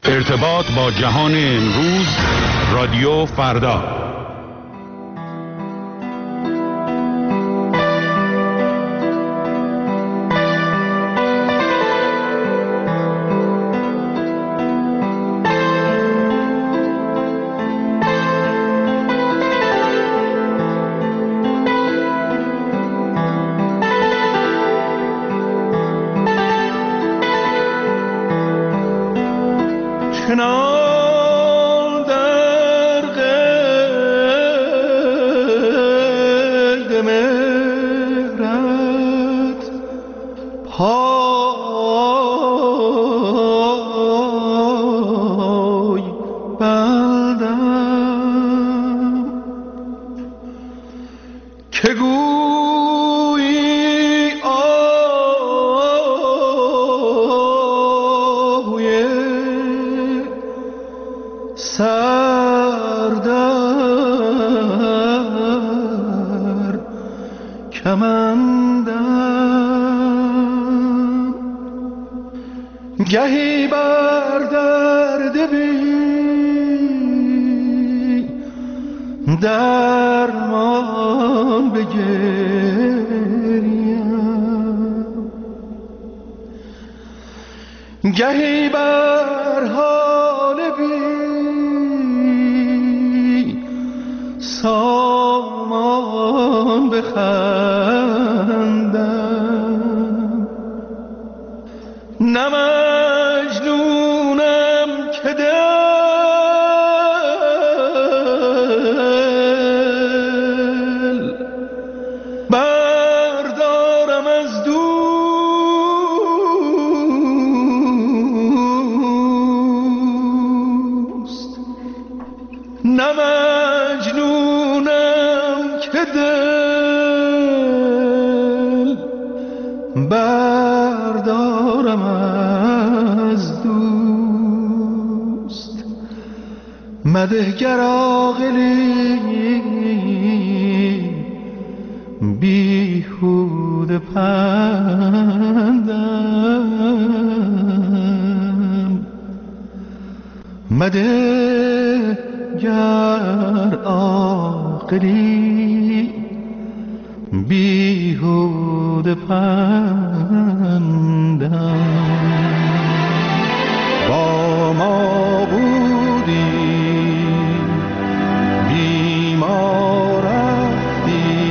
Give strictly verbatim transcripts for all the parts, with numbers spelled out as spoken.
ارتباط با جهان امروز، رادیو فردا. گهی بر درد بی درمان بگریم، گهی بر حال بی سامان بخندم. نه مجنونم که دل بردارم از دوست، نه مجنونم که دل بردارم از دوست. مده گر عاقلی بیهوده پندم، مده گر عاقلی بیهوده پندم. با ما بودی بی ما رفتی،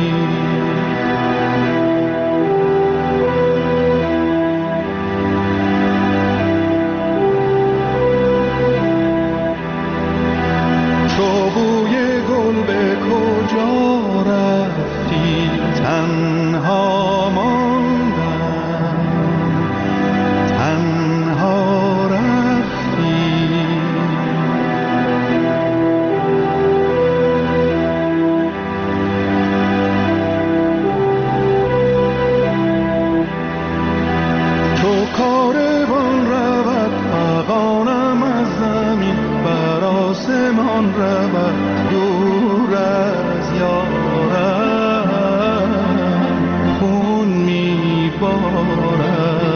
تو بوی گل به کجا رفتی؟ تنها ماندم، تنها رفتی. تو کاروان رود فغانم از زمین، بر آسمان رود دور از یارم، خون میبارم.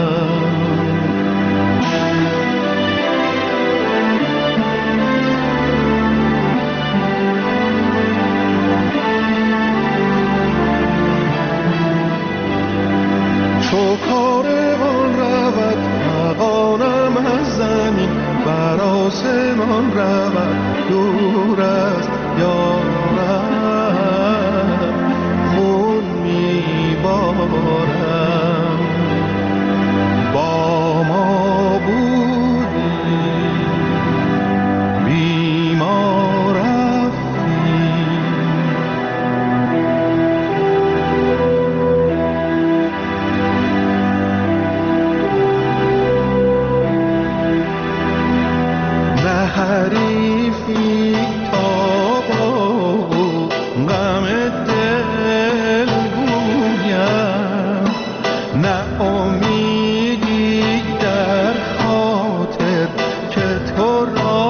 تو کاروان رود فغانم از زمین، بر آسمان رود دور از یارم، خون میبارم. با ما بودی بی ما رفتی، نه حریفی تا با غم دل گویم، نه امیدی در خاطر که تو را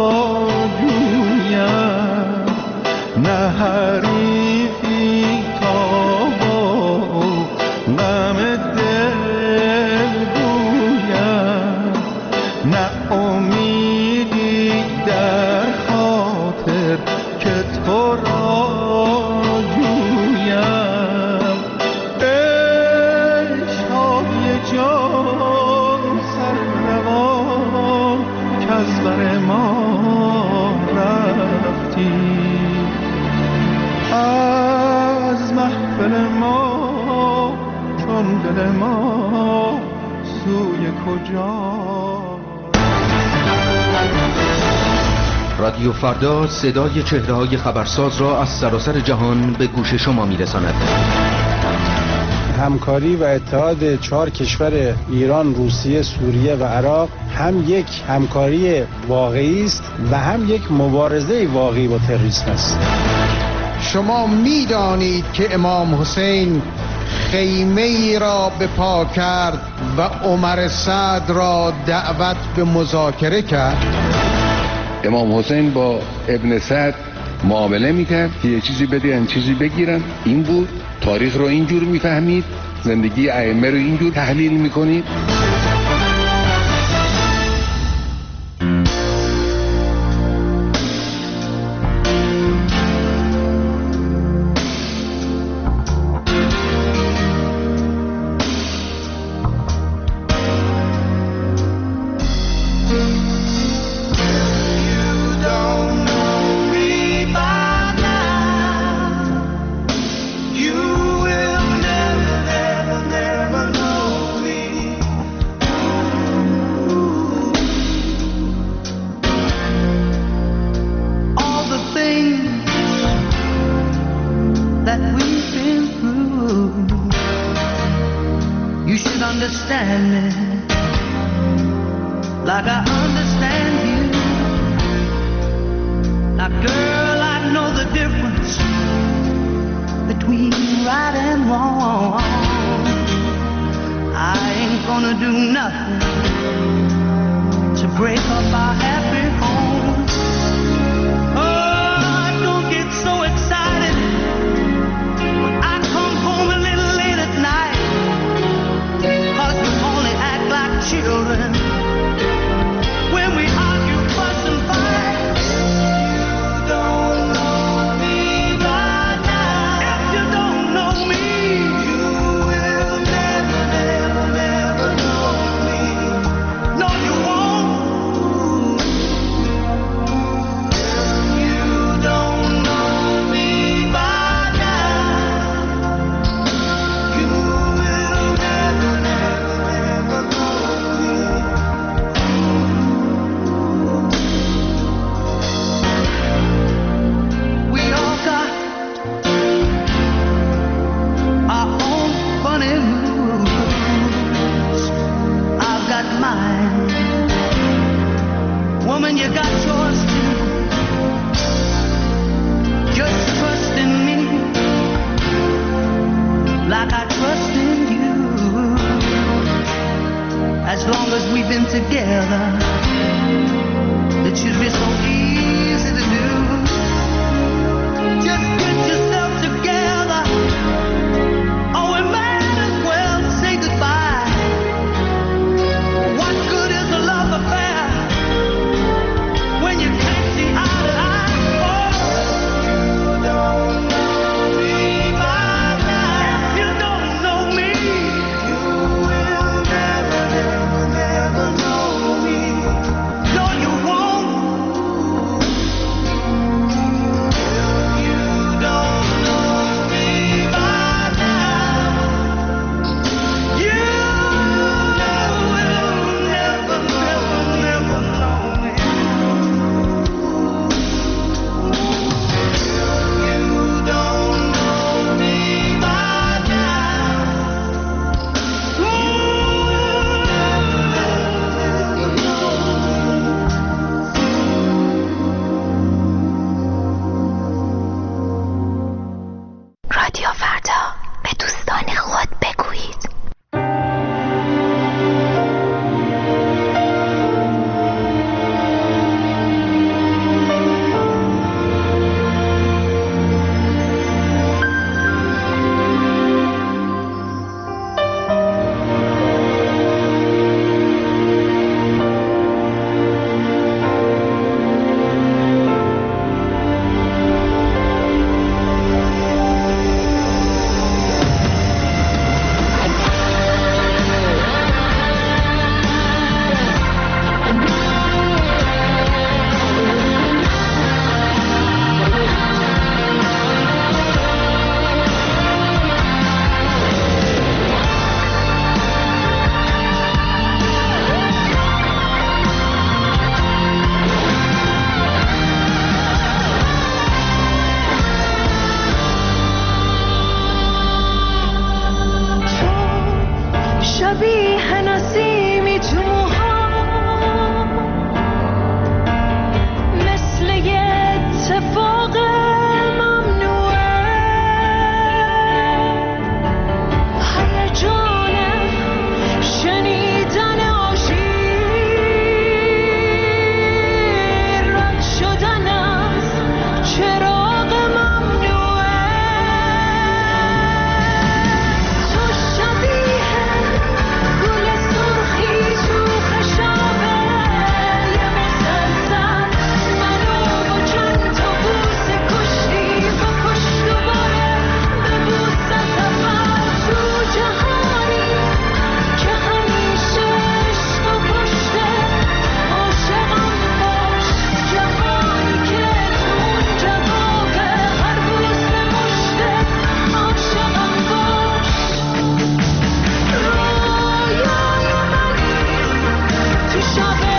جویم، نه حریفی تا با غم دل گویم، نه امیدی در خاطر که تو را جویم. عشقای جان سرنوان که از بر ما رفتی، از محفل ما چون دل ما سوی کجا. رادیو فردا صدای چهره‌های خبرساز را از سراسر جهان به گوش شما می‌رساند. همکاری و اتحاد چهار کشور ایران، روسیه، سوریه و عراق هم یک همکاری واقعی است و هم یک مبارزه واقعی با تروریسم است. شما می‌دانید که امام حسین خیمه ای را به پا کرد و عمر سعد را دعوت به مذاکره کرد. امام حسین با ابن سعد معامله میکرد که یه چیزی بده یه چیزی بگیرن. این بود. تاریخ رو اینجور میفهمید، زندگی ائمه رو اینجور تحلیل میکنید. شب